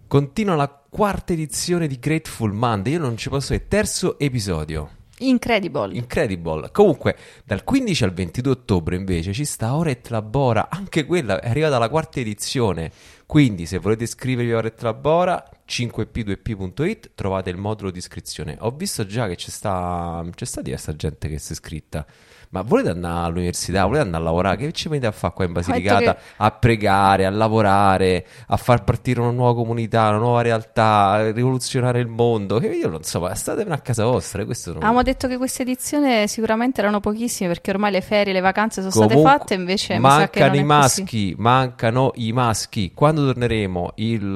Continua la quarta edizione di Grateful Monday. Io non ci posso dire. Terzo episodio. Incredible. Comunque, dal 15 al 22 ottobre invece ci sta Ora et Labora. Anche quella è arrivata alla quarta edizione. Quindi, se volete iscrivervi a Ora et Labora, 5p2p.it, trovate il modulo di iscrizione. Ho visto già che c'è sta diversa gente che si è iscritta. Ma volete andare all'università, volete andare a lavorare? Che ci venite a fare qua in Basilicata? A pregare, a lavorare, a far partire una nuova comunità, una nuova realtà, a rivoluzionare il mondo? Che io non so, ma statevene a casa vostra. Questo non... Avevamo detto che questa edizione sicuramente erano pochissime, perché ormai le ferie, le vacanze sono state fatte, invece mi sa che non è così. Mancano i maschi. Quando torneremo? Il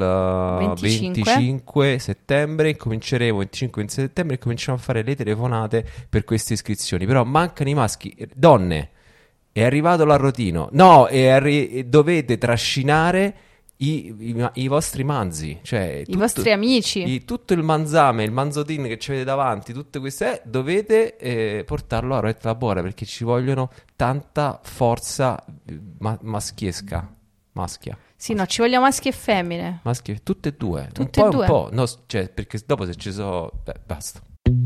25 settembre, cominceremo il 25 settembre e cominciamo a fare le telefonate per queste iscrizioni. Però mancano i maschi. Donne, è arrivato l'arrotino. No, dovete trascinare i vostri manzi, cioè i vostri amici, tutto il manzame, il manzotin che ci avete davanti, tutte queste dovete portarlo a Ora et Labora, perché ci vogliono tanta forza maschia. Sì, no, ci vogliamo maschi e femmine. Maschi, tutte e due. Tutte e due. Un po'. No, cioè, perché dopo se ci sono... basta.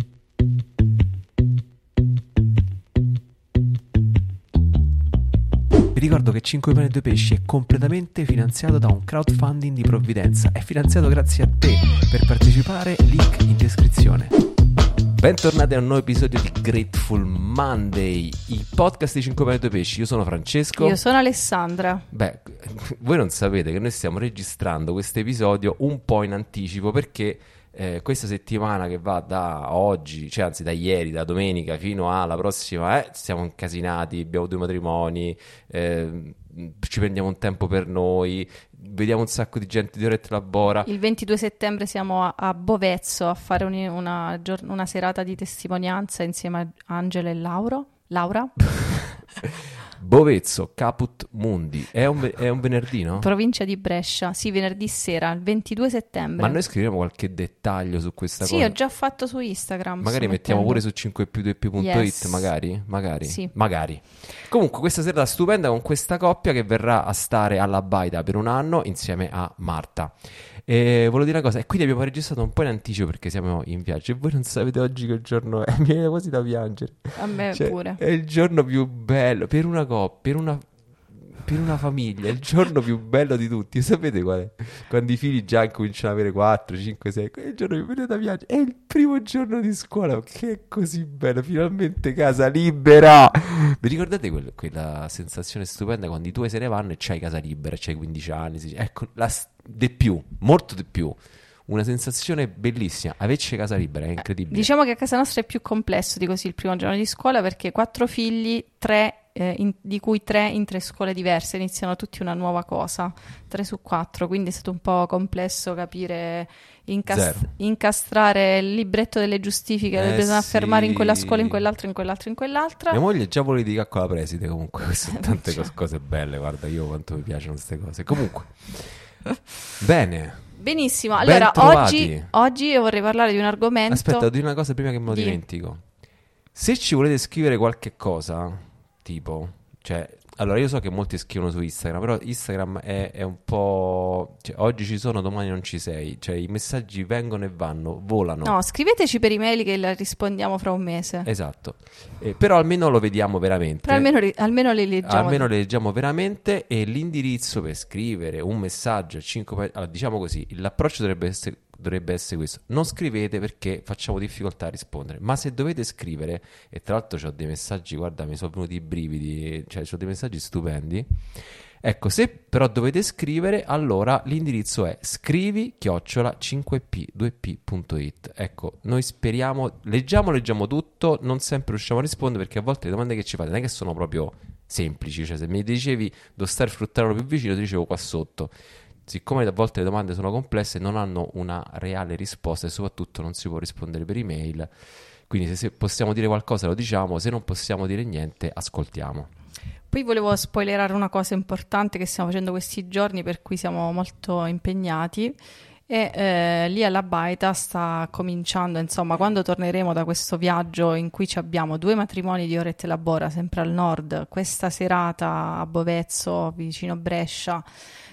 Vi ricordo che 5 pane e 2 pesci è completamente finanziato da un crowdfunding di provvidenza. È finanziato grazie a te. Per partecipare, link in descrizione. Bentornati a un nuovo episodio di Grateful Monday, il podcast di 5 pane e 2 pesci. Io sono Francesco. Io sono Alessandra. Beh, voi non sapete che noi stiamo registrando questo episodio un po' in anticipo, perché questa settimana che va da oggi, cioè anzi da ieri, da domenica fino alla prossima, siamo incasinati, abbiamo 2 matrimoni, ci prendiamo un tempo per noi, vediamo un sacco di gente di Ora et Labora. Il 22 settembre siamo a Bovezzo a fare una serata di testimonianza insieme a Angela e Laura. Bovezzo, Caput Mundi, è un venerdì, no? Provincia di Brescia, sì, venerdì sera, il 22 settembre. Ma noi scriviamo qualche dettaglio su questa cosa? Sì, ho già fatto su Instagram. Magari mettiamo pure su 5p2p.it, yes. magari? Sì. Magari. Comunque questa serata stupenda con questa coppia che verrà a stare alla Baita per un anno insieme a Marta. E volevo dire una cosa, e quindi abbiamo registrato un po' in anticipo perché siamo in viaggio e voi non sapete oggi che giorno è, mi viene quasi da piangere. A me pure. È il giorno più bello per una coppia, per una famiglia, è il giorno più bello di tutti. Sapete qual è? Quando i figli già cominciano ad avere 4, 5, 6, è il giorno più bello da piangere, è il primo giorno di scuola, che è così bello, finalmente casa libera. Vi ricordate quella sensazione stupenda quando i tuoi se ne vanno e c'hai casa libera, c'hai 15 anni, ecco, molto di più. Una sensazione bellissima, averci casa libera è incredibile. Diciamo che a casa nostra è più complesso di così il primo giorno di scuola, perché 4 figli, 3 di cui 3 in 3 scuole diverse, iniziano tutti una nuova cosa, 3 su 4, quindi è stato un po' complesso capire, incastrare il libretto delle giustifiche, bisogna fermare in quella scuola, in quell'altra. Mia moglie già vuole litigare con la preside, comunque queste sono tante cose belle, guarda io quanto mi piacciono queste cose. Comunque, bene. Benissimo, allora oggi io vorrei parlare di un argomento. Aspetta, di una cosa prima che me lo dimentico. Se ci volete scrivere qualche cosa, tipo, cioè, allora io so che molti scrivono su Instagram, però Instagram è un po', cioè, oggi ci sono, domani non ci sei, cioè i messaggi vengono e vanno, volano. No, scriveteci per email che la rispondiamo fra un mese. Esatto, però almeno lo vediamo veramente. Però almeno le leggiamo. Almeno le leggiamo veramente, e l'indirizzo per scrivere un messaggio a 5... Allora, diciamo così, l'approccio dovrebbe essere questo: non scrivete perché facciamo difficoltà a rispondere, ma se dovete scrivere, e tra l'altro ho dei messaggi, guarda, mi sono venuti i brividi, cioè ho dei messaggi stupendi. Ecco, se però dovete scrivere, allora l'indirizzo è scrivi@5p2p.it. Ecco, noi speriamo, leggiamo tutto, non sempre riusciamo a rispondere perché a volte le domande che ci fate non è che sono proprio semplici, cioè se mi dicevi devo stare fruttare più vicino, ti dicevo qua sotto. Siccome a volte le domande sono complesse, non hanno una reale risposta e soprattutto non si può rispondere per email. Quindi se possiamo dire qualcosa lo diciamo, se non possiamo dire niente ascoltiamo. Poi volevo spoilerare una cosa importante che stiamo facendo questi giorni, per cui siamo molto impegnati, e lì alla Baita sta cominciando, insomma, quando torneremo da questo viaggio in cui abbiamo 2 matrimoni di Ora et Labora sempre al nord, questa serata a Bovezzo vicino Brescia,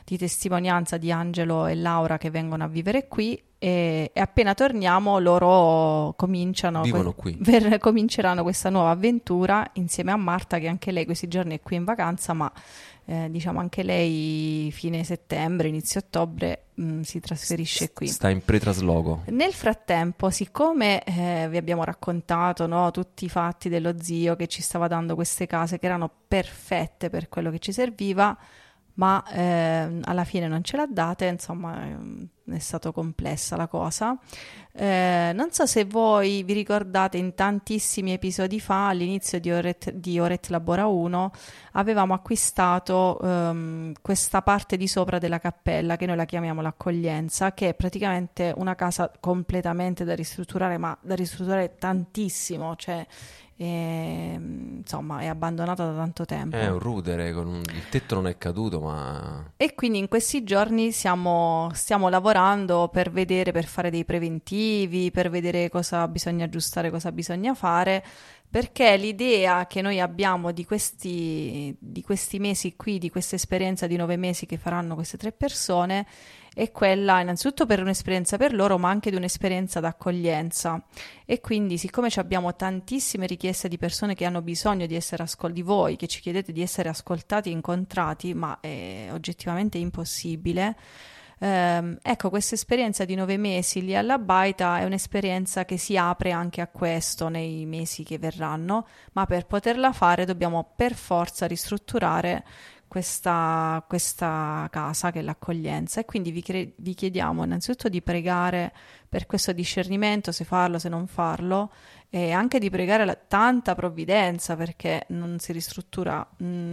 di testimonianza di Angelo e Laura che vengono a vivere qui e appena torniamo loro vivono qui. Cominceranno questa nuova avventura insieme a Marta, che anche lei questi giorni è qui in vacanza, ma diciamo anche lei fine settembre, inizio ottobre si trasferisce qui. Sta in pretrasloco. Nel frattempo, siccome vi abbiamo raccontato, no, tutti i fatti dello zio che ci stava dando queste case che erano perfette per quello che ci serviva, ma alla fine non ce l'ha date, insomma è stato complessa la cosa. Non so se voi vi ricordate, in tantissimi episodi fa, all'inizio di Orette Labora 1, avevamo acquistato questa parte di sopra della cappella, che noi la chiamiamo l'accoglienza, che è praticamente una casa completamente da ristrutturare, ma da ristrutturare tantissimo, cioè insomma è abbandonata da tanto tempo. È un rudere, il tetto non è caduto, ma... E quindi in questi giorni stiamo lavorando per vedere, per fare dei preventivi, per vedere cosa bisogna aggiustare, cosa bisogna fare, perché l'idea che noi abbiamo di questi mesi qui, di questa esperienza di 9 mesi che faranno queste 3 persone, è quella innanzitutto per un'esperienza per loro, ma anche di un'esperienza d'accoglienza. E quindi, siccome abbiamo tantissime richieste di persone che hanno bisogno di essere di voi, che ci chiedete di essere ascoltati e incontrati, ma è oggettivamente impossibile, ecco, questa esperienza di 9 mesi lì alla baita è un'esperienza che si apre anche a questo nei mesi che verranno, ma per poterla fare dobbiamo per forza ristrutturare questa casa che è l'accoglienza, e quindi vi chiediamo innanzitutto di pregare per questo discernimento, se farlo, se non farlo, e anche di pregare tanta provvidenza, perché non si ristruttura,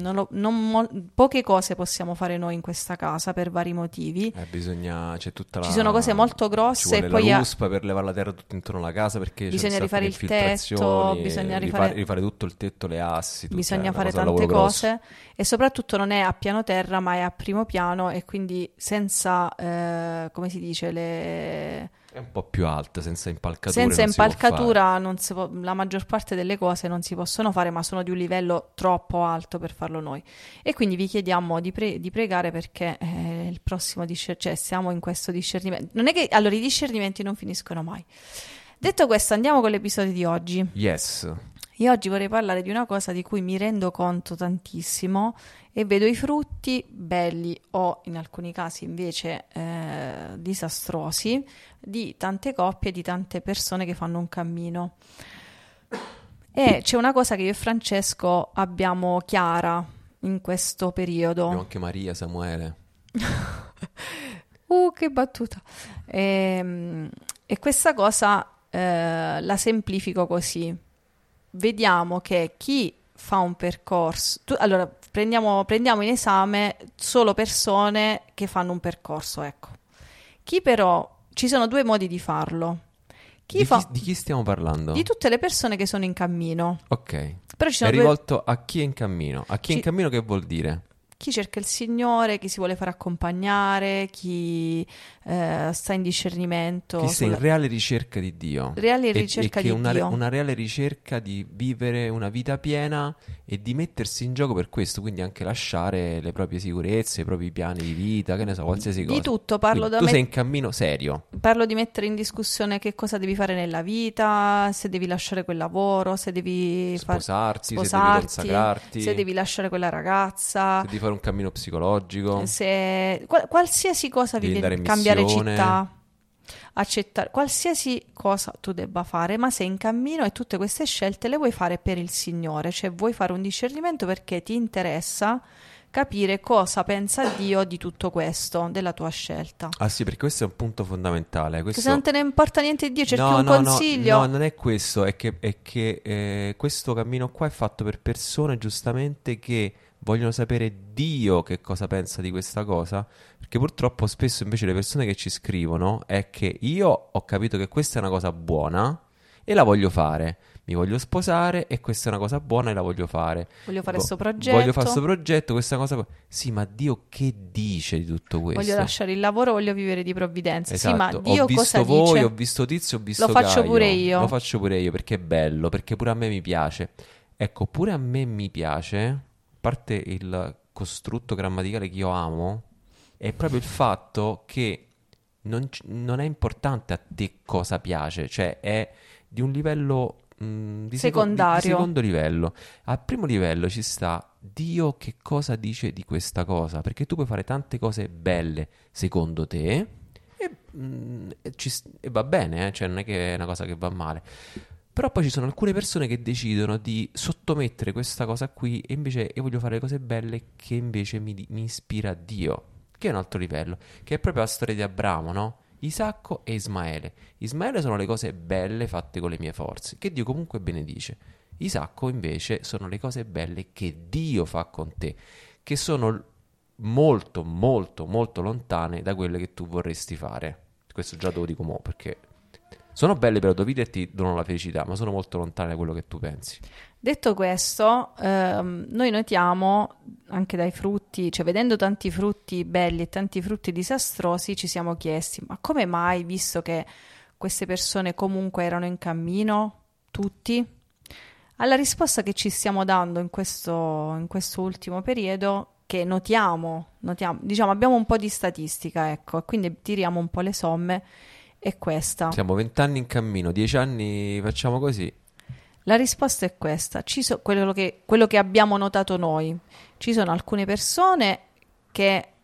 poche cose possiamo fare noi in questa casa per vari motivi. Ci sono cose molto grosse, ci vuole e poi la ruspa per levare la terra tutto intorno alla casa, perché bisogna rifare il tetto, bisogna rifare tutto il tetto, le assi, bisogna fare tante cose, e soprattutto non è a piano terra ma è a primo piano, e quindi senza come si dice, è un po' più alta, senza impalcatura. Senza impalcatura la maggior parte delle cose non si possono fare, ma sono di un livello troppo alto per farlo noi. E quindi vi chiediamo di pregare, perché il prossimo siamo in questo discernimento. Non è che allora i discernimenti non finiscono mai. Detto questo, andiamo con l'episodio di oggi. Yes. Io oggi vorrei parlare di una cosa di cui mi rendo conto tantissimo e vedo i frutti belli, o in alcuni casi invece disastrosi, di tante coppie, di tante persone che fanno un cammino. E c'è una cosa che io e Francesco abbiamo chiara in questo periodo. Abbiamo anche Maria, Samuele. Che battuta. E questa cosa la semplifico così. Vediamo che chi fa un percorso, allora prendiamo in esame solo persone che fanno un percorso, ecco. Chi però, ci sono 2 modi di farlo. Di chi stiamo parlando? Di tutte le persone che sono in cammino. Ok. Però ci sono è rivolto a chi è in cammino. A chi è in cammino che vuol dire? Chi cerca il Signore, chi si vuole fare accompagnare, chi sta in discernimento. Chi sta in reale ricerca di Dio. Reale ricerca di Dio. Una reale ricerca di vivere una vita piena e di mettersi in gioco per questo, quindi anche lasciare le proprie sicurezze, i propri piani di vita, che ne so, qualsiasi cosa. Di tutto, tu sei in cammino serio. Parlo di mettere in discussione che cosa devi fare nella vita, se devi lasciare quel lavoro, se devi sposarti, se devi consacrarti, se devi lasciare quella ragazza, se devi fare un cammino psicologico, se qualsiasi cosa devi vivi, cambiare città, accettare qualsiasi cosa tu debba fare, ma sei in cammino e tutte queste scelte le vuoi fare per il Signore, cioè vuoi fare un discernimento perché ti interessa capire cosa pensa Dio di tutto questo, della tua scelta. Ah sì, perché questo è un punto fondamentale. Questo... Se non te ne importa niente di Dio, cerchi un consiglio. No, non è questo, è che questo cammino qua è fatto per persone giustamente che vogliono sapere Dio che cosa pensa di questa cosa, perché purtroppo spesso invece le persone che ci scrivono è che io ho capito che questa è una cosa buona e la voglio fare, mi voglio sposare e questa è una cosa buona e la voglio fare, voglio fare questo progetto, questa cosa, sì, ma Dio che dice di tutto questo? Voglio lasciare il lavoro, voglio vivere di provvidenza. Esatto. Sì, ma Dio ho visto cosa voi, dice? ho visto Tizio, ho visto Lo faccio Caio. lo faccio pure io perché è bello, perché pure a me mi piace. Ecco, pure a me mi piace, a parte il costrutto grammaticale che io amo, è proprio il fatto che non è importante a te cosa piace, cioè è di un livello di secondo livello. Al primo livello ci sta Dio che cosa dice di questa cosa, perché tu puoi fare tante cose belle secondo te e va bene, cioè non è che è una cosa che va male. Però poi ci sono alcune persone che decidono di sottomettere questa cosa qui e invece io voglio fare le cose belle che invece mi ispira Dio, che è un altro livello, che è proprio la storia di Abramo, no? Isacco e Ismaele. Ismaele sono le cose belle fatte con le mie forze, che Dio comunque benedice. Isacco invece sono le cose belle che Dio fa con te, che sono molto, molto, molto lontane da quelle che tu vorresti fare. Questo già te lo dico mo', perché sono belle per la tua vita e ti donano la felicità, ma sono molto lontane da quello che tu pensi. Detto questo, noi notiamo anche dai frutti, cioè vedendo tanti frutti belli e tanti frutti disastrosi, ci siamo chiesti, ma come mai, visto che queste persone comunque erano in cammino, tutti? Alla risposta che ci stiamo dando in questo ultimo periodo, che notiamo, diciamo abbiamo un po' di statistica, ecco, e quindi tiriamo un po' le somme, è questa. Siamo 20 anni in cammino, 10 anni facciamo così. La risposta è questa. Quello che abbiamo notato noi. Ci sono alcune persone che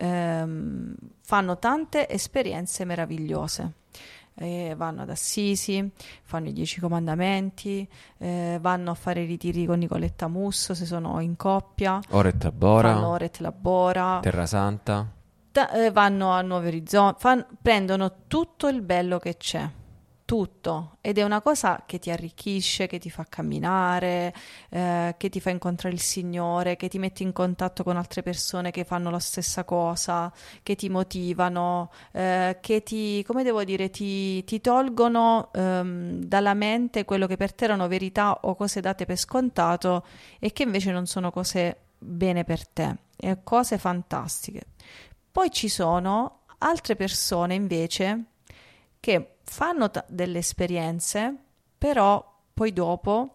fanno tante esperienze meravigliose. Vanno ad Assisi, fanno i 10 comandamenti, vanno a fare i ritiri con Nicoletta Musso se sono in coppia. Oret Labora. Fanno Oret Labora. Terra Santa. Vanno a Nuovi Orizzonti, prendono tutto il bello che c'è, tutto, ed è una cosa che ti arricchisce, che ti fa camminare, che ti fa incontrare il Signore, che ti mette in contatto con altre persone che fanno la stessa cosa, che ti motivano, che come devo dire, ti tolgono dalla mente quello che per te erano verità o cose date per scontato e che invece non sono cose bene per te, cose fantastiche. Poi ci sono altre persone invece che fanno delle esperienze, però poi dopo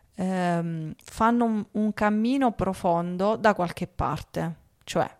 fanno un cammino profondo da qualche parte. Cioè,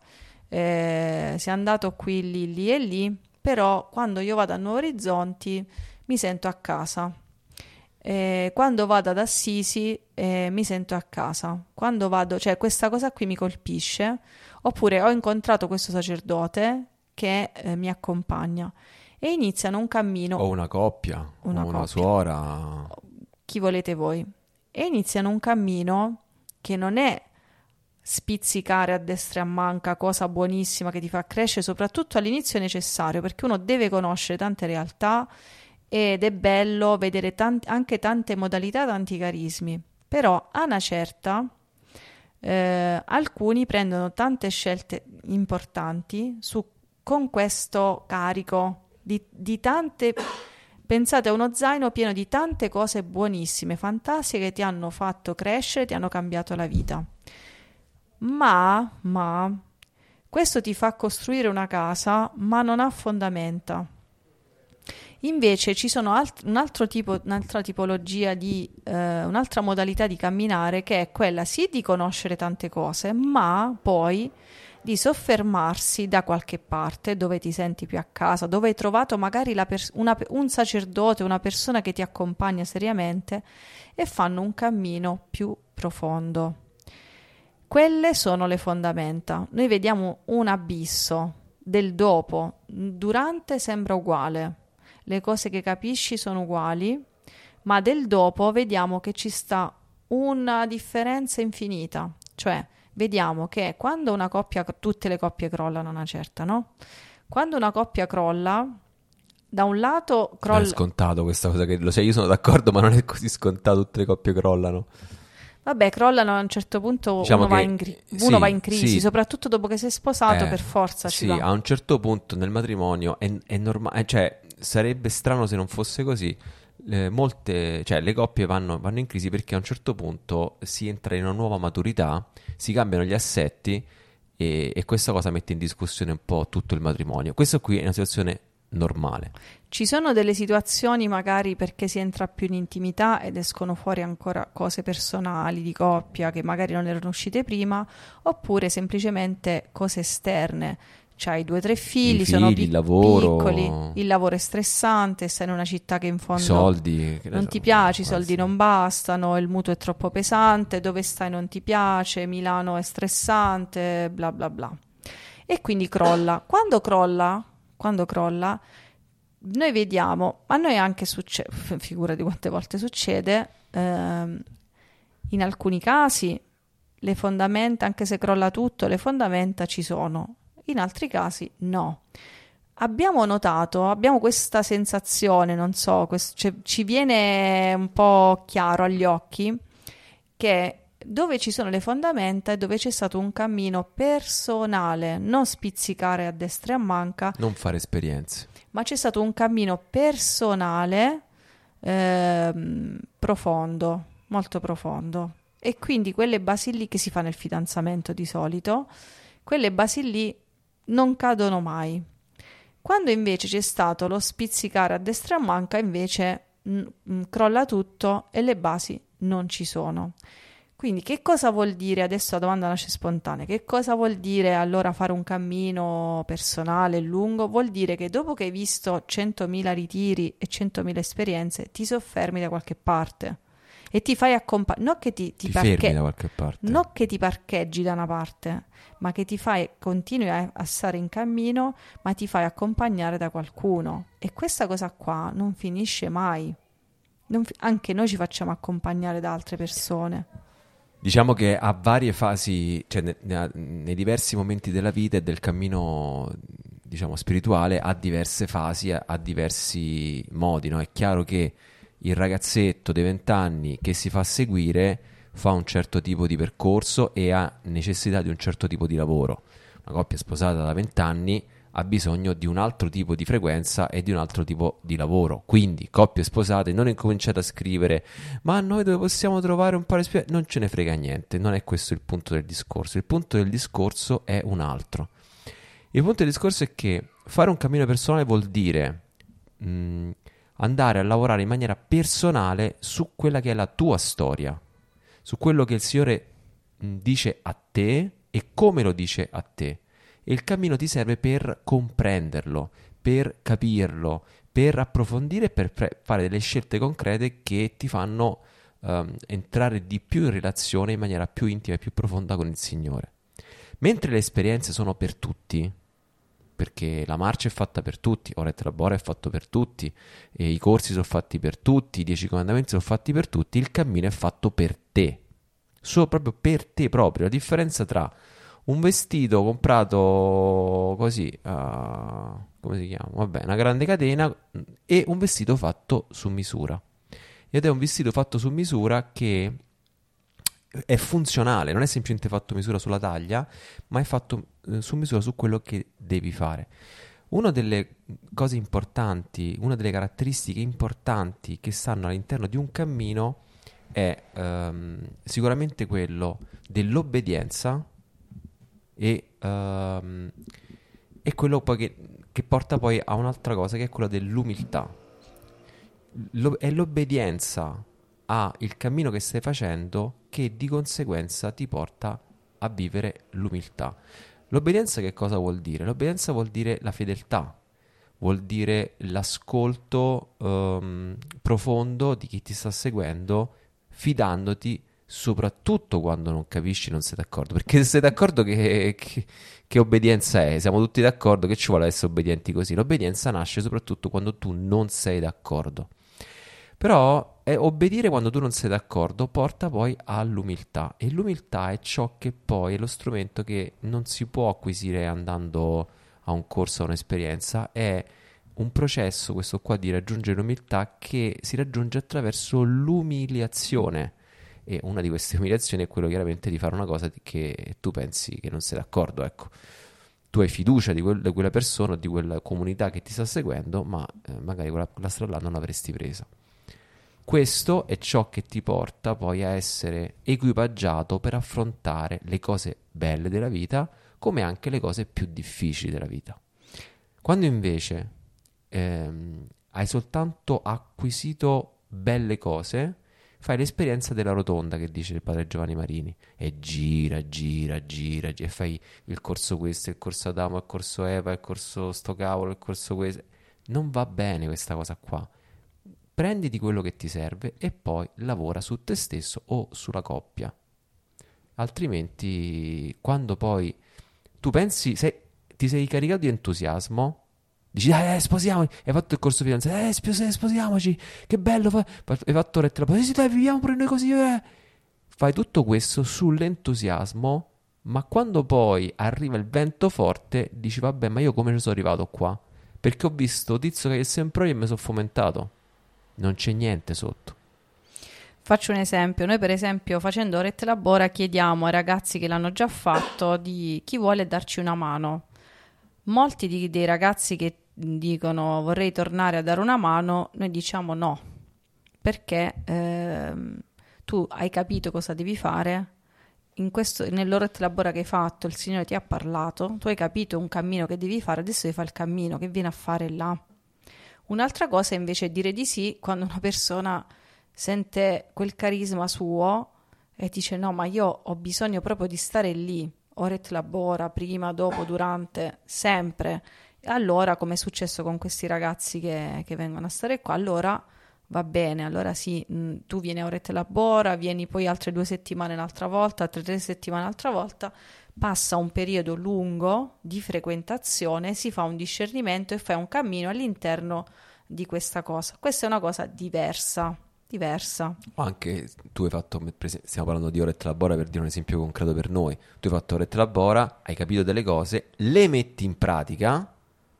sei andato qui, lì e lì, però quando io vado a Nuovi Orizzonti mi sento a casa. Quando vado ad Assisi mi sento a casa. Quando vado, cioè questa cosa qui mi colpisce. Oppure ho incontrato questo sacerdote che mi accompagna e iniziano un cammino. O una coppia, o una suora. Chi volete voi. E iniziano un cammino che non è spizzicare a destra e a manca, cosa buonissima che ti fa crescere, soprattutto all'inizio è necessario, perché uno deve conoscere tante realtà ed è bello vedere anche tante modalità, tanti carismi. Però a una certa... alcuni prendono tante scelte importanti con questo carico di tante, pensate a uno zaino pieno di tante cose buonissime, fantastiche che ti hanno fatto crescere, ti hanno cambiato la vita, ma questo ti fa costruire una casa ma non ha fondamenta. Invece ci sono un'altra tipologia un'altra modalità di camminare, che è quella sì di conoscere tante cose, ma poi di soffermarsi da qualche parte dove ti senti più a casa, dove hai trovato magari un sacerdote, una persona che ti accompagna seriamente e fanno un cammino più profondo. Quelle sono le fondamenta. Noi vediamo un abisso del dopo, durante sembra uguale. Le cose che capisci sono uguali, ma del dopo vediamo che ci sta una differenza infinita. Cioè, vediamo che quando una coppia, tutte le coppie crollano una certa, no? Quando una coppia crolla, da un lato crolla... Non è scontato questa cosa, che lo sai, io sono d'accordo, ma non è così scontato, tutte le coppie crollano. Vabbè, crollano a un certo punto, diciamo uno va in crisi, sì. Soprattutto dopo che sei sposato, per forza ci va. Sì, a un certo punto nel matrimonio è normale, cioè sarebbe strano se non fosse così. Le coppie vanno in crisi perché a un certo punto si entra in una nuova maturità, si cambiano gli assetti e questa cosa mette in discussione un po' tutto il matrimonio. Questo qui è una situazione normale. Ci sono delle situazioni magari perché si entra più in intimità ed escono fuori ancora cose personali di coppia che magari non erano uscite prima, oppure semplicemente cose esterne. c'hai 2 o 3 figli, il lavoro, piccoli, il lavoro è stressante, stai in una città che in fondo soldi, non ti piace, i soldi non bastano, il mutuo è troppo pesante, dove stai non ti piace, Milano è stressante, bla bla bla. E quindi crolla. Quando crolla, noi vediamo, a noi anche succede, figurati quante volte succede, in alcuni casi le fondamenta, anche se crolla tutto, le fondamenta ci sono. In altri casi no. Abbiamo notato, abbiamo questa sensazione, non so, ci viene un po' chiaro agli occhi che dove ci sono le fondamenta è dove c'è stato un cammino personale, non spizzicare a destra e a manca, non fare esperienze, ma c'è stato un cammino personale profondo, molto profondo. E quindi quelle basi lì che si fa nel fidanzamento di solito, quelle basi lì non cadono mai. Quando invece c'è stato lo spizzicare a destra e a manca, invece crolla tutto e le basi non ci sono. Quindi che cosa vuol dire, adesso la domanda nasce spontanea, che cosa vuol dire allora fare un cammino personale lungo? Vuol dire che dopo che hai visto 100.000 ritiri e 100.000 esperienze, ti soffermi da qualche parte e ti fai accompagnare, non che ti fermi da qualche parte, non che ti parcheggi da una parte, ma che continui a stare in cammino, ma ti fai accompagnare da qualcuno. E questa cosa qua non finisce mai. Anche noi ci facciamo accompagnare da altre persone. Diciamo che a varie fasi, cioè nei diversi momenti della vita e del cammino, diciamo, spirituale, ha diverse fasi, ha diversi modi, no? È chiaro che il ragazzetto dei 20 anni che si fa seguire fa un certo tipo di percorso e ha necessità di un certo tipo di lavoro. Una coppia sposata da 20 anni ha bisogno di un altro tipo di frequenza e di un altro tipo di lavoro. Quindi, coppie sposate, non incominciate a scrivere ma noi dove possiamo trovare un paio di non ce ne frega niente, non è questo il punto del discorso. Il punto del discorso è un altro. Il punto del discorso è che fare un cammino personale vuol dire andare a lavorare in maniera personale su quella che è la tua storia, su quello che il Signore dice a te e come lo dice a te. E il cammino ti serve per comprenderlo, per capirlo, per approfondire e per fare delle scelte concrete che ti fanno entrare di più in relazione in maniera più intima e più profonda con il Signore. Mentre le esperienze sono per tutti, perché la marcia è fatta per tutti, Oretta Labora è fatto per tutti, e i corsi sono fatti per tutti, i 10 comandamenti sono fatti per tutti, il cammino è fatto per te, solo proprio per te proprio. La differenza tra un vestito comprato così, come si chiama? Vabbè, una grande catena, e un vestito fatto su misura. Ed è un vestito fatto su misura che è funzionale, non è semplicemente fatto misura sulla taglia, ma è fatto su misura su quello che devi fare. Una delle cose importanti, una delle caratteristiche importanti che stanno all'interno di un cammino è sicuramente quello dell'obbedienza e quello poi che porta poi a un'altra cosa, che è quella dell'umiltà. È l'obbedienza al cammino che stai facendo che di conseguenza ti porta a vivere l'umiltà. L'obbedienza che cosa vuol dire? L'obbedienza vuol dire la fedeltà, vuol dire l'ascolto profondo di chi ti sta seguendo, fidandoti soprattutto quando non capisci, non sei d'accordo. Perché se sei d'accordo, che obbedienza è? Siamo tutti d'accordo che ci vuole essere obbedienti così. L'obbedienza nasce soprattutto quando tu non sei d'accordo. Però obbedire quando tu non sei d'accordo porta poi all'umiltà, e l'umiltà è ciò che poi è lo strumento che non si può acquisire andando a un corso o un'esperienza. È un processo, questo qua, di raggiungere l'umiltà, che si raggiunge attraverso l'umiliazione, e una di queste umiliazioni è quello chiaramente di fare una cosa che tu pensi che non sei d'accordo, ecco. Tu hai fiducia di quella persona o di quella comunità che ti sta seguendo, ma magari quella strada là non l'avresti presa. Questo è ciò che ti porta poi a essere equipaggiato per affrontare le cose belle della vita, come anche le cose più difficili della vita. Quando invece hai soltanto acquisito belle cose, fai l'esperienza della rotonda che dice il padre Giovanni Marini, e gira, e fai il corso questo, il corso Adamo, il corso Eva, il corso sto cavolo, il corso questo. Non va bene questa cosa qua. Prenditi quello che ti serve e poi lavora su te stesso o sulla coppia. Altrimenti, quando poi tu pensi, ti sei caricato di entusiasmo, dici sposiamoci, hai fatto il corso fidanzato, sposiamoci, che bello, hai fatto lettera, sì dai, viviamo pure noi così, Fai tutto questo sull'entusiasmo, ma quando poi arriva il vento forte dici vabbè, ma io come ci sono arrivato qua? Perché ho visto Tizio che è sempre io e mi sono fomentato. Non c'è niente sotto. Faccio un esempio. Noi per esempio facendo Orette Labora chiediamo ai ragazzi che l'hanno già fatto di chi vuole darci una mano. Molti dei ragazzi che dicono vorrei tornare a dare una mano, noi diciamo no, perché tu hai capito cosa devi fare. Nell'Orette Labora che hai fatto il Signore ti ha parlato, tu hai capito un cammino che devi fare, adesso devi fare il cammino che viene a fare là. Un'altra cosa invece è dire di sì quando una persona sente quel carisma suo e dice no, ma io ho bisogno proprio di stare lì, Orette Labora, prima, dopo, durante, sempre. E allora, come è successo con questi ragazzi che vengono a stare qua, allora va bene, allora sì, tu vieni a Orette Labora, vieni poi altre 2 settimane un'altra volta, altre 3 settimane un'altra volta, passa un periodo lungo di frequentazione, si fa un discernimento e fai un cammino all'interno di questa cosa. Questa è una cosa diversa. O anche tu hai fatto, stiamo parlando di Orette Labora per dire un esempio concreto per noi, tu hai fatto Orette Labora, hai capito delle cose, le metti in pratica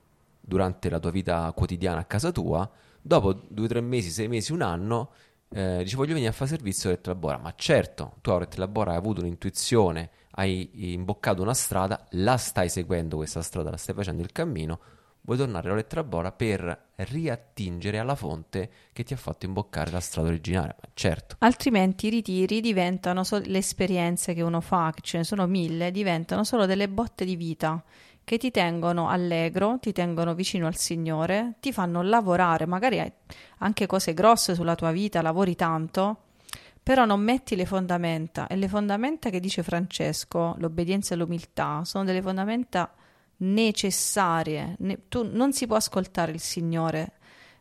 durante la tua vita quotidiana a casa tua, dopo 2, 3 mesi, 6 mesi, un anno, dici voglio venire a fare servizio a Orette Labora. Ma certo, tu a Orette Labora hai avuto un'intuizione, hai imboccato una strada, la stai seguendo questa strada, la stai facendo il cammino, vuoi tornare a Orette Labora per riattingere alla fonte che ti ha fatto imboccare la strada originale. Ma certo. Altrimenti i ritiri diventano le esperienze che uno fa, che ce ne sono 1000, diventano solo delle botte di vita che ti tengono allegro, ti tengono vicino al Signore, ti fanno lavorare, magari anche cose grosse sulla tua vita, lavori tanto, però non metti le fondamenta. E le fondamenta che dice Francesco, l'obbedienza e l'umiltà, sono delle fondamenta necessarie. Tu non si può ascoltare il Signore,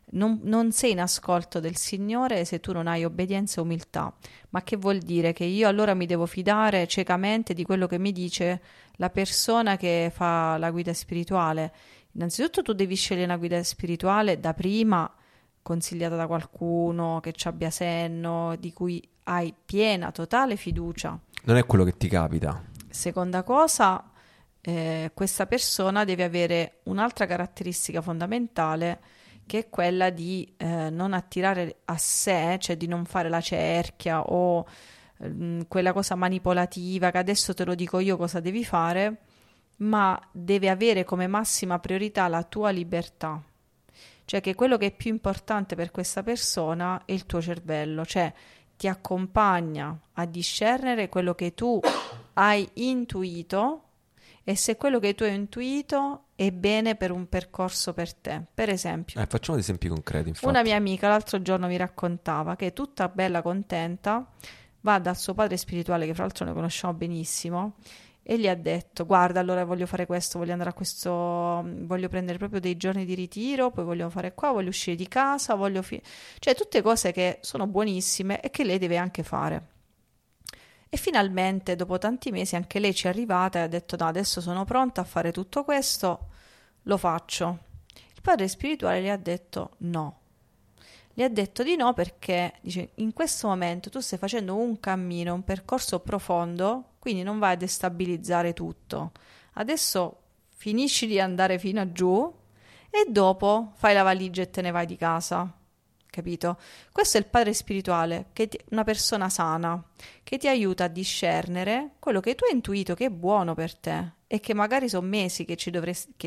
non sei in ascolto del Signore se tu non hai obbedienza e umiltà. Ma che vuol dire? Che io allora mi devo fidare ciecamente di quello che mi dice la persona che fa la guida spirituale? Innanzitutto tu devi scegliere una guida spirituale da prima, consigliata da qualcuno che ci abbia senno, di cui hai piena, totale fiducia. Non è quello che ti capita. Seconda cosa, questa persona deve avere un'altra caratteristica fondamentale, che è quella di non attirare a sé, cioè di non fare la cerchia o quella cosa manipolativa che adesso te lo dico io cosa devi fare, ma deve avere come massima priorità la tua libertà. Cioè che quello che è più importante per questa persona è il tuo cervello, cioè ti accompagna a discernere quello che tu hai intuito e se quello che tu hai intuito è bene per un percorso per te. Per esempio, facciamo dei esempi concreti, infatti. Una mia amica l'altro giorno mi raccontava che tutta bella contenta va dal suo padre spirituale, che fra l'altro noi conosciamo benissimo, e gli ha detto: guarda, allora voglio fare questo, voglio andare a questo, voglio prendere proprio dei giorni di ritiro, poi voglio fare qua, voglio uscire di casa, cioè tutte cose che sono buonissime e che lei deve anche fare. E finalmente, dopo tanti mesi, anche lei ci è arrivata e ha detto: no, adesso sono pronta a fare tutto questo, lo faccio. Il padre spirituale le ha detto no. Le ha detto di no perché, dice, in questo momento tu stai facendo un cammino, un percorso profondo, quindi non vai a destabilizzare tutto. Adesso finisci di andare fino a giù e dopo fai la valigia e te ne vai di casa. Capito? Questo è il padre spirituale, una persona sana, che ti aiuta a discernere quello che tu hai intuito che è buono per te e che magari sono mesi che ci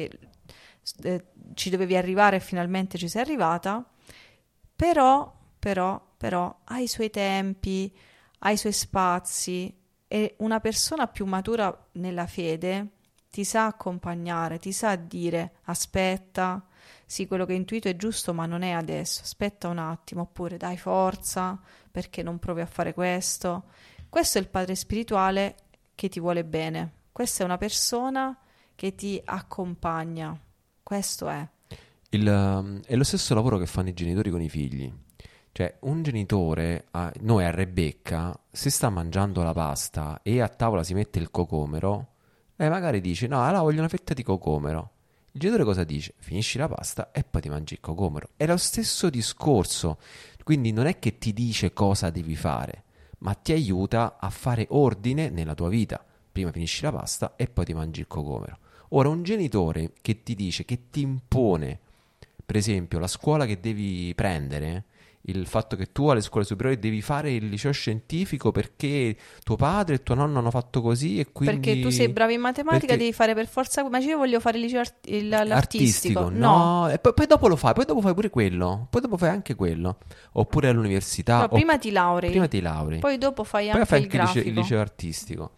dovevi arrivare e finalmente ci sei arrivata, però ha i suoi tempi, ha i suoi spazi e una persona più matura nella fede ti sa accompagnare, ti sa dire aspetta, sì, quello che ho intuito è giusto, ma non è adesso, aspetta un attimo, oppure dai forza, perché non provi a fare questo. Questo è il padre spirituale che ti vuole bene, questa è una persona che ti accompagna, questo è. È lo stesso lavoro che fanno i genitori con i figli. Cioè, un genitore, noi a Rebecca, se sta mangiando la pasta e a tavola si mette il cocomero, lei magari dice, no, allora voglio una fetta di cocomero. Il genitore cosa dice? Finisci la pasta e poi ti mangi il cocomero. È lo stesso discorso. Quindi non è che ti dice cosa devi fare, ma ti aiuta a fare ordine nella tua vita. Prima finisci la pasta e poi ti mangi il cocomero. Ora, un genitore che ti dice, che ti impone, per esempio, la scuola che devi prendere, il fatto che tu alle scuole superiori devi fare il liceo scientifico perché tuo padre e tuo nonno hanno fatto così e quindi... Perché tu sei bravo in matematica, perché... devi fare per forza... Ma io voglio fare il liceo l'artistico. No. E poi dopo lo fai, poi dopo fai pure quello, poi dopo fai anche quello. Oppure all'università... No, prima ti laurei. Poi dopo fai anche il grafico. Il liceo artistico.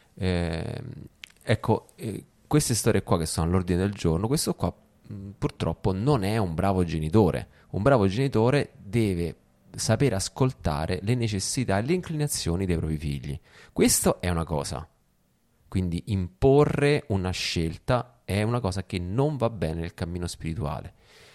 Ecco, queste storie qua che sono all'ordine del giorno, questo qua purtroppo non è un bravo genitore. Un bravo genitore deve sapere ascoltare le necessità e le inclinazioni dei propri figli. Questo è una cosa. Quindi imporre una scelta è una cosa che non va bene nel cammino spirituale.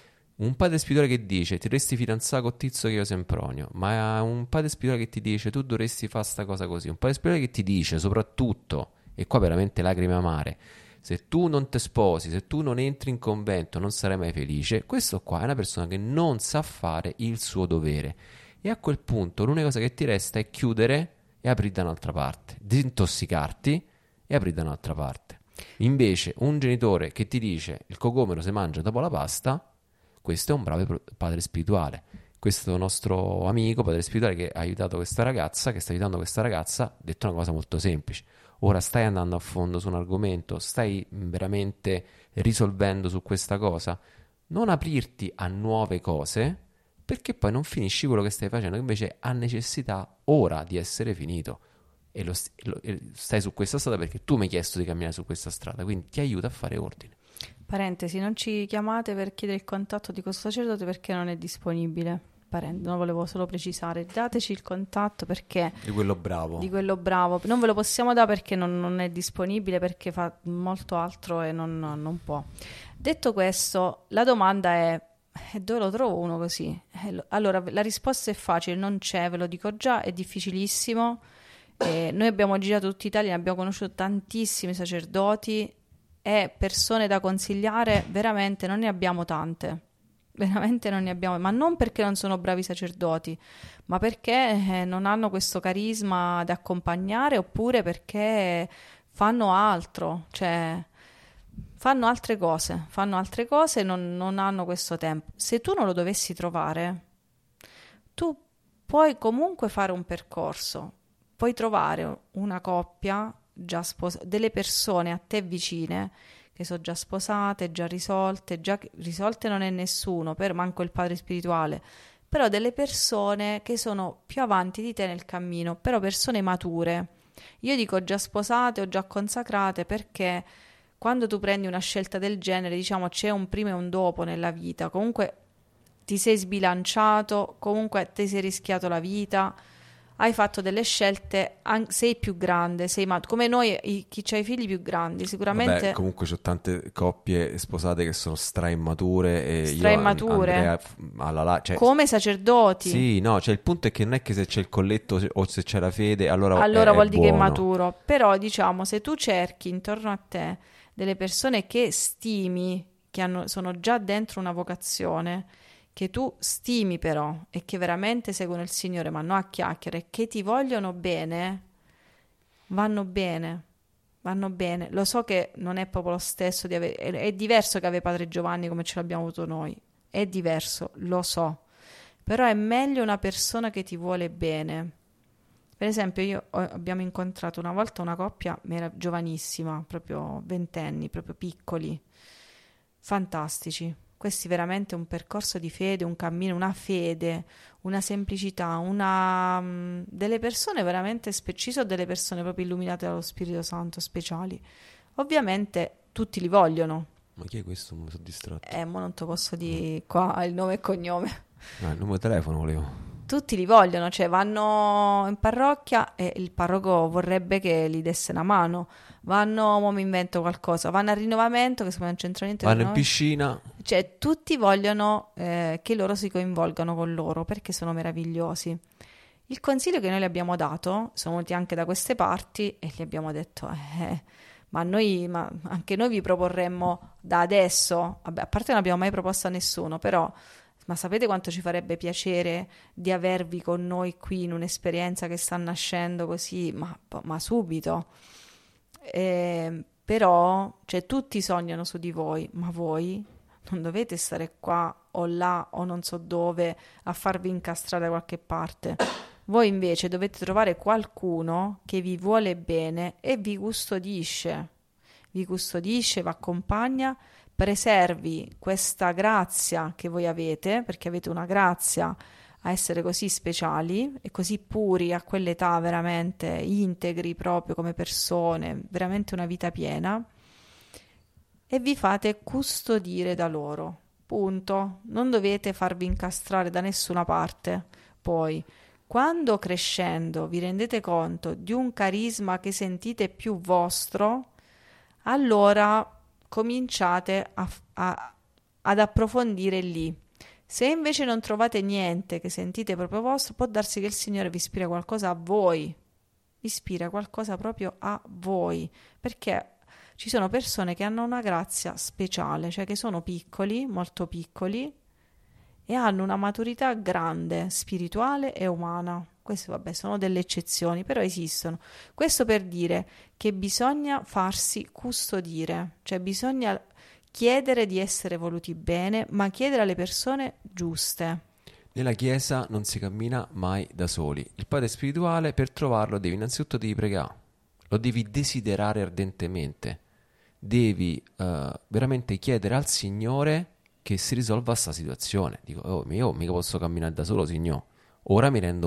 Un padre spirituale che dice ti dovresti fidanzare con Tizio che io Sempronio, ma un padre spirituale che ti dice tu dovresti fare sta cosa così, un padre spirituale che ti dice soprattutto, e qua veramente lacrime amare, se tu non ti sposi, se tu non entri in convento non sarai mai felice, questo qua è una persona che non sa fare il suo dovere. E a quel punto l'unica cosa che ti resta è chiudere e aprire da un'altra parte, disintossicarti e aprire da un'altra parte. Invece un genitore che ti dice il cocomero si mangia dopo la pasta, questo è un bravo padre spirituale. Questo nostro amico padre spirituale che ha aiutato questa ragazza, che sta aiutando questa ragazza, ha detto una cosa molto semplice. Ora stai andando a fondo su un argomento, stai veramente risolvendo su questa cosa, non aprirti a nuove cose, perché poi non finisci quello che stai facendo, che invece ha necessità ora di essere finito. E stai su questa strada perché tu mi hai chiesto di camminare su questa strada, quindi ti aiuta a fare ordine. Parentesi, non ci chiamate per chiedere il contatto di questo sacerdote perché non è disponibile. Non volevo solo precisare, dateci il contatto perché di quello bravo non ve lo possiamo dare perché non è disponibile, perché fa molto altro e non può. Detto questo, la domanda è dove lo trovo uno così? Allora la risposta è facile, non c'è, ve lo dico già, è difficilissimo. Noi abbiamo girato tutta Italia, abbiamo conosciuto tantissimi sacerdoti e persone da consigliare, veramente non ne abbiamo tante. Veramente non ne abbiamo, ma non perché non sono bravi sacerdoti, ma perché non hanno questo carisma da accompagnare, oppure perché fanno altro, cioè fanno altre cose e non hanno questo tempo. Se tu non lo dovessi trovare, tu puoi comunque fare un percorso, puoi trovare una coppia già sposata, delle persone a te vicine che sono già sposate, già risolte non è nessuno, manco il padre spirituale, però delle persone che sono più avanti di te nel cammino, però persone mature. Io dico già sposate o già consacrate perché quando tu prendi una scelta del genere, diciamo, c'è un prima e un dopo nella vita, comunque ti sei sbilanciato, comunque ti sei rischiato la vita, hai fatto delle scelte, sei più grande, come noi, chi c'ha i figli più grandi, sicuramente. Vabbè, comunque c'ho tante coppie sposate che sono straimmature e straimmature, cioè, come sacerdoti. Sì, no, cioè il punto è che non è che se c'è il colletto o se c'è la fede, allora vuol dire che è buono. maturo. Però diciamo, se tu cerchi intorno a te delle persone che stimi, che sono già dentro una vocazione, che tu stimi però e che veramente seguono il Signore ma non a chiacchiere, che ti vogliono bene, vanno bene. Lo so che non è proprio lo stesso è diverso che avere padre Giovanni come ce l'abbiamo avuto noi, è diverso, lo so, però è meglio una persona che ti vuole bene. Per esempio abbiamo incontrato una volta una coppia, era giovanissima, proprio 20 anni, proprio piccoli, fantastici. Questi veramente un percorso di fede, un cammino, una fede, una semplicità, delle persone veramente ci sono delle persone proprio illuminate dallo Spirito Santo, speciali. Ovviamente tutti li vogliono, Ma chi è questo? Mi sono distratto. Ma non te posso dire qua il nome e cognome. Il numero di telefono volevo. Tutti li vogliono, cioè vanno in parrocchia e il parroco vorrebbe che gli desse una mano. Vanno, mo mi invento qualcosa, vanno al rinnovamento, che non c'entra niente. Vanno in piscina. Cioè, tutti vogliono che loro si coinvolgano con loro perché sono meravigliosi. Il consiglio che noi le abbiamo dato, sono venuti anche da queste parti e gli abbiamo detto, ma anche noi vi proporremmo da adesso, vabbè, a parte non abbiamo mai proposto a nessuno, però, ma sapete quanto ci farebbe piacere di avervi con noi qui in un'esperienza che sta nascendo così, ma subito. Però, cioè, tutti sognano su di voi, ma voi non dovete stare qua o là o non so dove a farvi incastrare da qualche parte. Voi invece dovete trovare qualcuno che vi vuole bene e vi custodisce, vi accompagna, preservi questa grazia che voi avete, perché avete una grazia a essere così speciali e così puri a quell'età, veramente integri proprio come persone, veramente una vita piena, e vi fate custodire da loro. Punto. Non dovete farvi incastrare da nessuna parte. Poi, quando crescendo vi rendete conto di un carisma che sentite più vostro, allora cominciate ad approfondire lì. Se invece non trovate niente che sentite proprio vostro, può darsi che il Signore vi ispira qualcosa a voi, vi ispira qualcosa proprio a voi, perché ci sono persone che hanno una grazia speciale, cioè che sono piccoli, molto piccoli, e hanno una maturità grande, spirituale e umana. Queste, vabbè, sono delle eccezioni, però esistono. Questo per dire che bisogna farsi custodire, cioè bisogna chiedere di essere voluti bene, ma chiedere alle persone giuste. Nella Chiesa non si cammina mai da soli. Il padre spirituale, per trovarlo, devi innanzitutto pregare, lo devi desiderare ardentemente, devi veramente chiedere al Signore che si risolva questa situazione. Dico, io mica posso camminare da solo, Signore. Ora mi rendo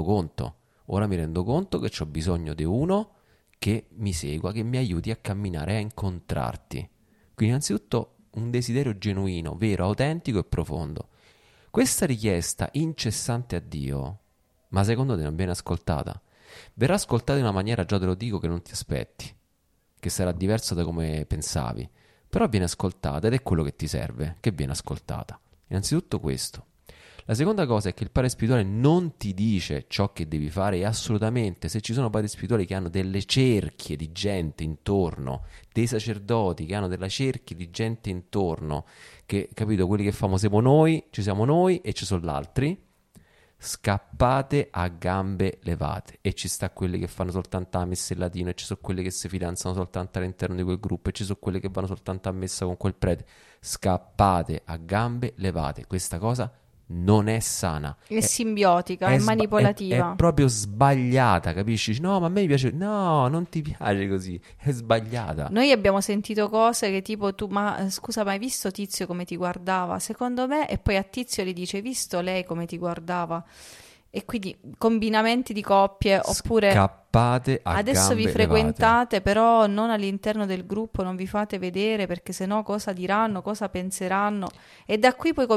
conto che ho bisogno di uno che mi segua, che mi aiuti a camminare, a incontrarti. Quindi innanzitutto un desiderio genuino, vero, autentico e profondo. Questa richiesta incessante a Dio, ma secondo te non viene ascoltata? Verrà ascoltata in una maniera, già te lo dico, che non ti aspetti, che sarà diverso da come pensavi, però viene ascoltata ed è quello che ti serve, che viene ascoltata. Innanzitutto questo. La seconda cosa è che il padre spirituale non ti dice ciò che devi fare, e assolutamente, se ci sono padri spirituali che hanno delle cerchie di gente intorno, dei sacerdoti che hanno della cerchia di gente intorno, che, capito, quelli che siamo noi, ci siamo noi e ci sono gli altri, scappate a gambe levate. E ci sta quelli che fanno soltanto la messa in latino, e ci sono quelli che si fidanzano soltanto all'interno di quel gruppo, e ci sono quelli che vanno soltanto a messa con quel prete. Scappate a gambe levate. Questa cosa non è sana, è simbiotica, è manipolativa, è proprio sbagliata, capisci? No, ma a me mi piace, no, non ti piace così, è sbagliata. Noi abbiamo sentito cose che tipo tu, ma scusa, ma hai visto Tizio come ti guardava? Secondo me, e poi a Tizio gli dice, hai visto lei come ti guardava? E quindi combinamenti di coppie, oppure scappate a adesso gambe vi frequentate, levate. Però non all'interno del gruppo, non vi fate vedere, perché sennò cosa diranno, cosa penseranno, e da qui poi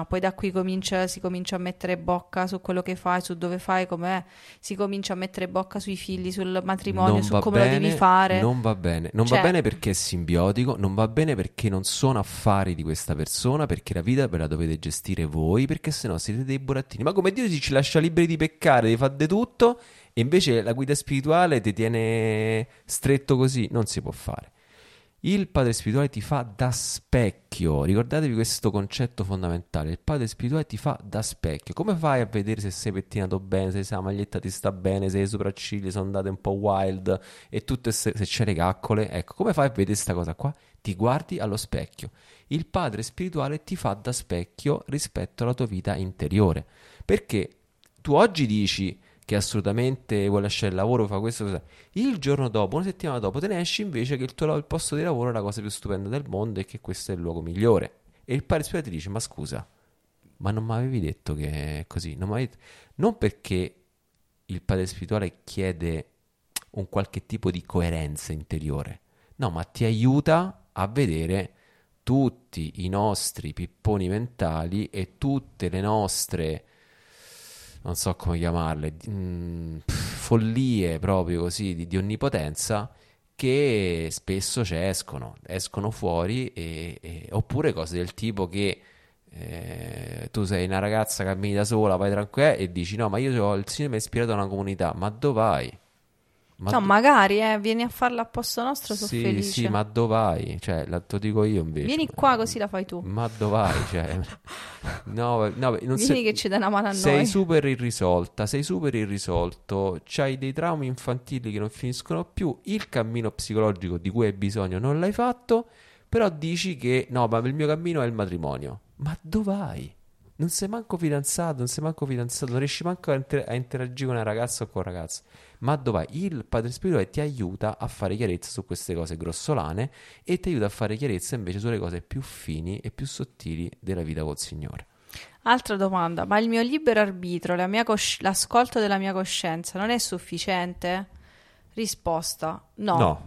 si comincia a mettere bocca su quello che fai, su dove fai, com'è, si comincia a mettere bocca sui figli, sul matrimonio, Non su va come bene, lo devi fare. non va bene, non Cioè, va bene perché è simbiotico, non va bene perché non sono affari di questa persona, perché la vita ve la dovete gestire voi, perché sennò siete dei burattini. Ma come Dio ci lascia liberi di peccare, di fare di tutto, e invece la guida spirituale ti tiene stretto così, non si può fare. Il padre spirituale ti fa da specchio, ricordatevi questo concetto fondamentale, il padre spirituale ti fa da specchio. Come fai a vedere se sei pettinato bene, se la maglietta ti sta bene, se le sopracciglia sono andate un po' wild e tutte se c'è le caccole? Ecco, come fai a vedere questa cosa qua? Ti guardi allo specchio. Il padre spirituale ti fa da specchio rispetto alla tua vita interiore, perché tu oggi dici che assolutamente vuoi lasciare il lavoro, fa questo, cosa. Il giorno dopo, una settimana dopo, te ne esci invece che il posto di lavoro è la cosa più stupenda del mondo e che questo è il luogo migliore. E il padre spirituale ti dice, ma scusa, ma non mi avevi detto che è così? Non perché il padre spirituale chiede un qualche tipo di coerenza interiore, no, ma ti aiuta a vedere tutti i nostri pipponi mentali e tutte le nostre, non so come chiamarle, follie proprio così di onnipotenza, che spesso ci escono fuori, oppure cose del tipo che tu sei una ragazza, cammini da sola, vai tranquilla e dici no, ma io ho il cinema ispirato a una comunità. Ma dove vai? No, magari vieni a farla a posto nostro, sono felice. Sì, ma dove vai? Cioè, te lo dico io invece. Vieni qua così la fai tu. Ma dove vai? Cioè, no, non vieni che ci dai una mano a noi. Sei super irrisolta, c'hai dei traumi infantili che non finiscono più, il cammino psicologico di cui hai bisogno non l'hai fatto, però dici che no, ma il mio cammino è il matrimonio. Ma dove vai? Non sei manco fidanzato, non riesci manco a interagire con una ragazza o con un ragazzo. Ma dov'è? Il padre spirituale ti aiuta a fare chiarezza su queste cose grossolane e ti aiuta a fare chiarezza invece sulle cose più fini e più sottili della vita col Signore. Altra domanda, ma il mio libero arbitro, l'ascolto della mia coscienza non è sufficiente? Risposta, no.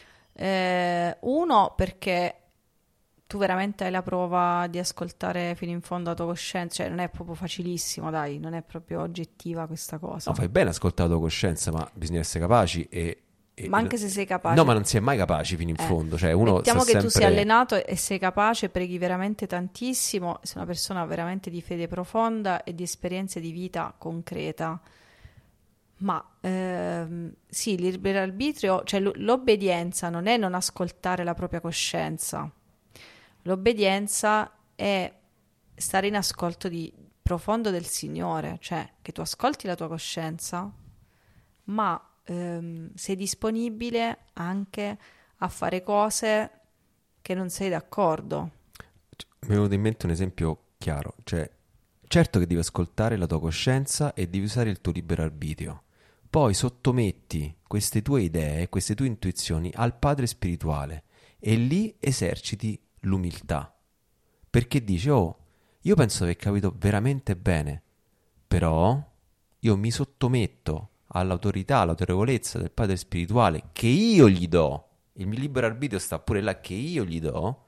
Uno, perché tu veramente hai la prova di ascoltare fino in fondo la tua coscienza, cioè non è proprio facilissimo, dai, non è proprio oggettiva questa cosa. No, fai bene ascoltare la tua coscienza, ma bisogna essere capaci ma anche se sei capace. No, ma non si è mai capaci fino in fondo, cioè uno mettiamo che sempre... tu sia allenato e sei capace, preghi veramente tantissimo, sei una persona veramente di fede profonda e di esperienze di vita concreta. Ma sì, il libero arbitrio, cioè l'obbedienza non è non ascoltare la propria coscienza. L'obbedienza è stare in ascolto profondo del Signore, cioè che tu ascolti la tua coscienza, ma sei disponibile anche a fare cose che non sei d'accordo. Mi è venuto in mente un esempio chiaro, cioè certo che devi ascoltare la tua coscienza e devi usare il tuo libero arbitrio, poi sottometti queste tue idee, queste tue intuizioni al Padre spirituale e lì eserciti l'umiltà, perché dici io penso di aver capito veramente bene, però io mi sottometto all'autorità, all'autorevolezza del Padre spirituale che io gli do, il mio libero arbitrio sta pure là che io gli do,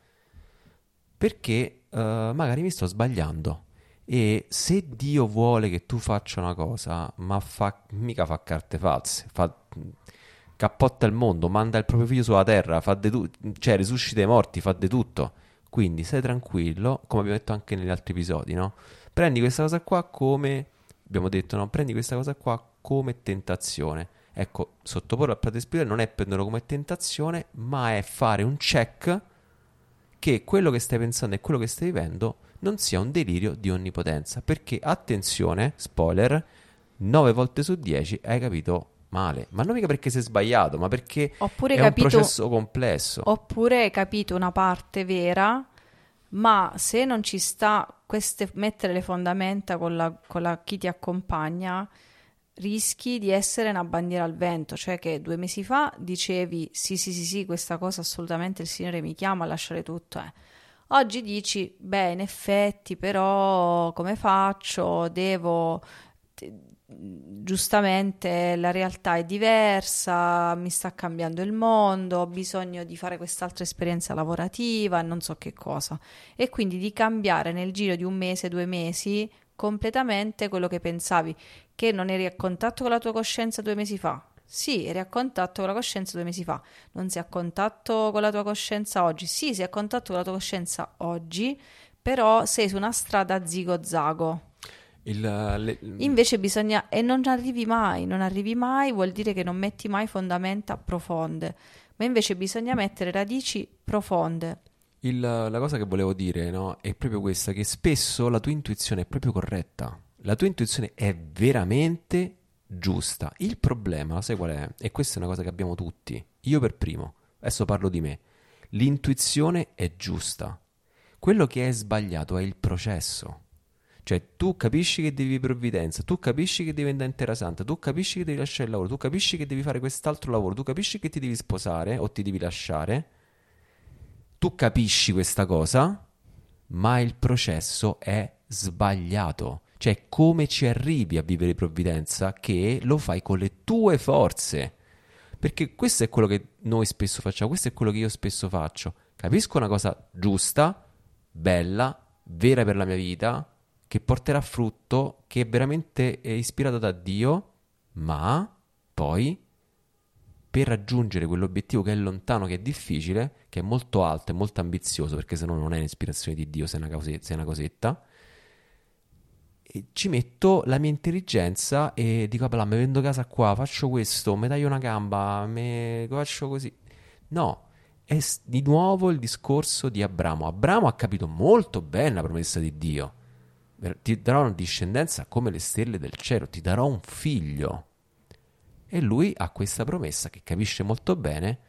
perché magari mi sto sbagliando e se Dio vuole che tu faccia una cosa, ma mica fa carte false, cappotta il mondo, manda il proprio figlio sulla terra, cioè risuscita i morti, fa di tutto. Quindi stai tranquillo, come abbiamo detto anche negli altri episodi, no? Prendi questa cosa qua come, abbiamo detto, no? Prendi questa cosa qua come tentazione. Ecco, sottoporre al Padre spirituale non è prenderlo come tentazione, ma è fare un check che quello che stai pensando e quello che stai vivendo non sia un delirio di onnipotenza. Perché, attenzione, spoiler, 9 volte su 10 hai capito male, ma non mica perché sei sbagliato, ma perché è un processo complesso. Oppure hai capito una parte vera, ma se non ci sta mettere le fondamenta con chi ti accompagna, rischi di essere una bandiera al vento, cioè che 2 mesi fa dicevi sì, questa cosa assolutamente il Signore mi chiama a lasciare tutto. Oggi dici, beh, in effetti, però come faccio? Giustamente la realtà è diversa, mi sta cambiando il mondo, ho bisogno di fare quest'altra esperienza lavorativa, non so che cosa, e quindi di cambiare nel giro di 1 mese, 2 mesi completamente quello che pensavi, che non eri a contatto con la tua coscienza 2 mesi fa. Sì, eri a contatto con la coscienza 2 mesi fa. Non sei a contatto con la tua coscienza oggi. Sì, sei a contatto con la tua coscienza oggi, però sei su una strada zigo-zago. Invece bisogna, e non arrivi mai, vuol dire che non metti mai fondamenta profonde, ma invece bisogna mettere radici profonde. La cosa che volevo dire, no, è proprio questa, che spesso la tua intuizione è proprio corretta, la tua intuizione è veramente giusta. Il problema, sai qual è? E questa è una cosa che abbiamo tutti, io per primo, adesso parlo di me, l'intuizione è giusta, quello che è sbagliato è il processo. Cioè tu capisci che devi provvidenza, tu capisci che devi andare in Terra Santa, tu capisci che devi lasciare il lavoro, tu capisci che devi fare quest'altro lavoro, tu capisci che ti devi sposare o ti devi lasciare, tu capisci questa cosa, ma il processo è sbagliato. Cioè come ci arrivi a vivere provvidenza che lo fai con le tue forze. Perché questo è quello che noi spesso facciamo, questo è quello che io spesso faccio. capisco una cosa giusta, bella, vera per la mia vita, che porterà frutto, che è veramente ispirato da Dio, ma poi per raggiungere quell'obiettivo che è lontano, che è difficile, che è molto alto e molto ambizioso, perché se no non è un'ispirazione di Dio, sei una cosetta, e ci metto la mia intelligenza e dico, vabbè, mi vendo casa qua, faccio questo, mi taglio una gamba, mi faccio così. No, è di nuovo il discorso di Abramo. Abramo ha capito molto bene la promessa di Dio. Ti darò una discendenza come le stelle del cielo, ti darò un figlio. E lui ha questa promessa che capisce molto bene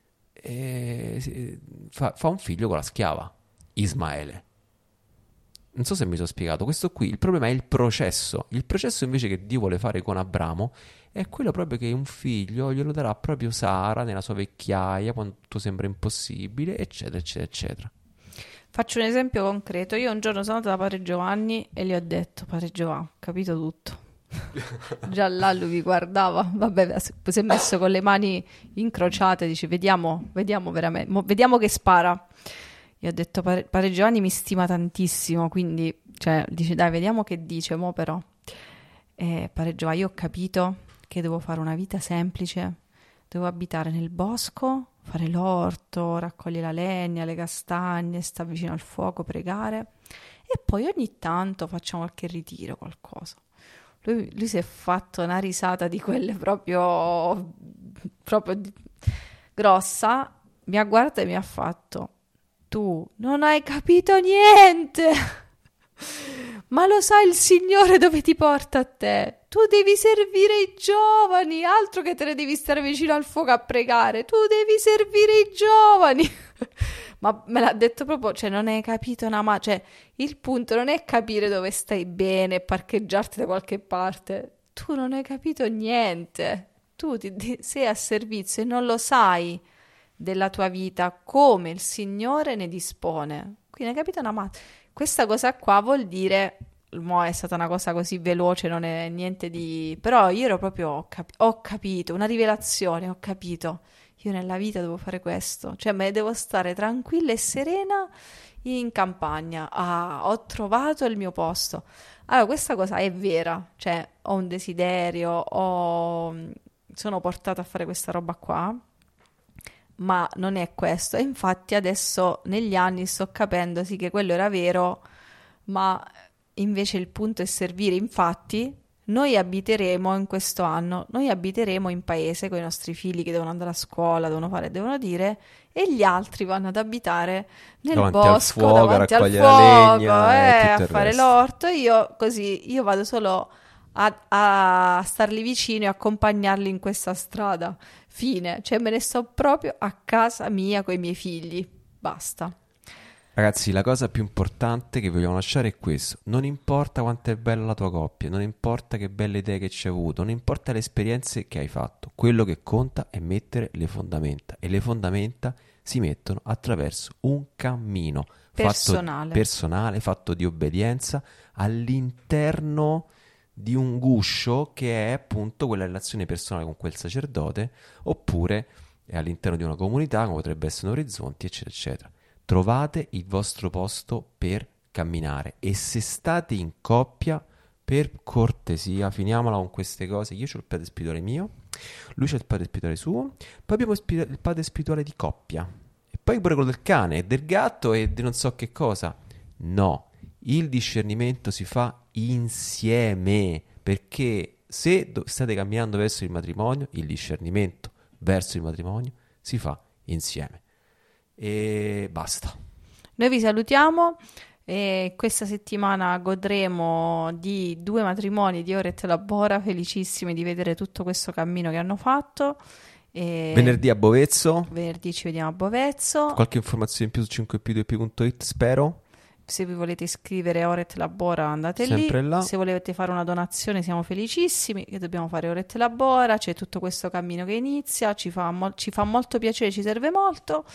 e fa un figlio con la schiava, Ismaele. Non so se mi sono spiegato. Questo qui, il problema è il processo. Il processo invece che Dio vuole fare con Abramo è quello proprio che un figlio glielo darà proprio Sara nella sua vecchiaia, quando tutto sembra impossibile, eccetera, eccetera, eccetera. Faccio un esempio concreto. Io un giorno sono andata da Padre Giovanni e gli ho detto: Padre Giovanni, ho capito tutto. Già là lui mi guardava, vabbè, si è messo con le mani incrociate, dice: vediamo veramente, vediamo che spara. Io ho detto: Padre Giovanni mi stima tantissimo, quindi, cioè, dice: dai, vediamo che dice, mo però. Padre Giovanni, io ho capito che devo fare una vita semplice, devo abitare nel bosco, fare l'orto, raccogliere la legna, le castagne, stare vicino al fuoco, pregare, e poi ogni tanto facciamo qualche ritiro, qualcosa. Lui si è fatto una risata di quelle proprio grossa, mi ha guardato e mi ha fatto: tu non hai capito niente, ma lo sa il Signore dove ti porta a te. Tu devi servire i giovani, altro che te ne devi stare vicino al fuoco a pregare, tu devi servire i giovani. Ma me l'ha detto proprio, cioè non hai capito cioè il punto non è capire dove stai bene e parcheggiarti da qualche parte. Tu non hai capito niente, tu sei a servizio e non lo sai della tua vita come il Signore ne dispone. Quindi hai capito questa cosa qua vuol dire, mo è stata una cosa così veloce, non è niente di... Però io ero proprio, ho capito, una rivelazione, ho capito. Io nella vita devo fare questo, cioè me devo stare tranquilla e serena in campagna. Ah, ho trovato il mio posto. Allora, questa cosa è vera, cioè ho un desiderio, sono portata a fare questa roba qua, ma non è questo. E infatti adesso negli anni sto capendo sì che quello era vero, ma invece il punto è servire. Infatti noi abiteremo in questo anno, noi abiteremo in paese con i nostri figli che devono andare a scuola, devono dire, e gli altri vanno ad abitare nel bosco, davanti al fuoco, a fare l'orto. E io vado solo a starli vicino e accompagnarli in questa strada. Fine, cioè me ne sto proprio a casa mia con i miei figli, basta. Ragazzi, la cosa più importante che vogliamo lasciare è questo: non importa quanto è bella la tua coppia, non importa che belle idee che ci hai avuto, non importa le esperienze che hai fatto, quello che conta è mettere le fondamenta, e le fondamenta si mettono attraverso un cammino personale, fatto di obbedienza all'interno di un guscio che è appunto quella relazione personale con quel sacerdote, oppure all'interno di una comunità come potrebbe essere un Orizzonti, eccetera eccetera. Trovate il vostro posto per camminare, e se state in coppia, per cortesia, finiamola con queste cose. Io ho il padre spirituale mio, lui c'ha il padre spirituale suo, poi abbiamo il padre spirituale di coppia, e poi pure quello del cane e del gatto e di non so che cosa. No, il discernimento si fa insieme, perché se state camminando verso il matrimonio, il discernimento verso il matrimonio si fa insieme. E basta. Noi vi salutiamo e questa settimana godremo di 2 matrimoni di Ora et Labora, felicissimi di vedere tutto questo cammino che hanno fatto. Venerdì a Bovezzo. Venerdì ci vediamo a Bovezzo. Qualche informazione in più su 5p2p.it, spero. Se vi volete iscrivere a Ora et Labora, andate sempre lì. Là. Se volete fare una donazione, siamo felicissimi, che dobbiamo fare Ora et Labora. C'è tutto questo cammino che inizia, ci fa molto piacere, ci serve molto.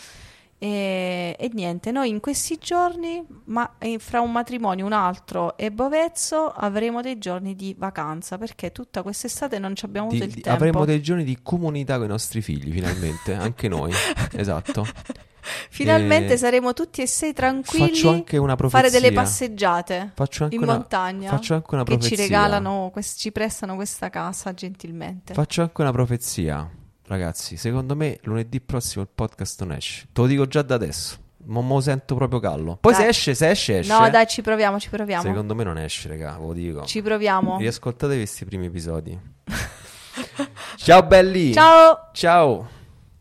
E niente, noi in questi giorni, fra un matrimonio, un altro e Bovezzo, avremo dei giorni di vacanza, perché tutta quest'estate non ci abbiamo avuto il tempo. Avremo dei giorni di comunità con i nostri figli, finalmente, anche noi. Esatto. Finalmente saremo tutti e 6 tranquilli. Faccio anche una profezia. Fare delle passeggiate in montagna. Faccio anche una profezia. Che ci regalano, ci prestano questa casa gentilmente. Faccio anche una profezia, ragazzi. Secondo me lunedì prossimo il podcast non esce. Te lo dico già da adesso. Non me lo sento proprio callo. Poi dai. se esce. No, dai, ci proviamo. Secondo me non esce, raga, ve lo dico. Ci proviamo. Riascoltate questi primi episodi. Ciao belli. Ciao. Ciao.